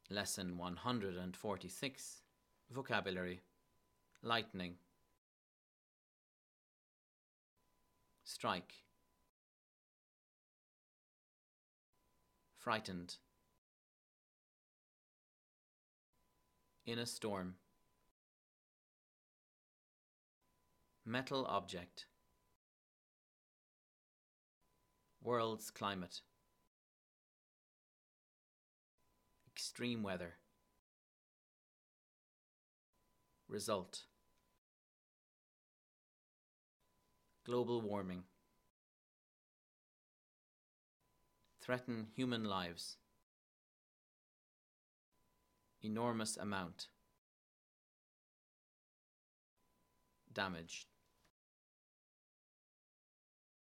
Lesson 146. Vocabulary. Lightning. Strike. Frightened. In a storm. Metal object. World's climate. Extreme weather. Result. Global warming. Threaten human lives. Enormous amount. Damaged.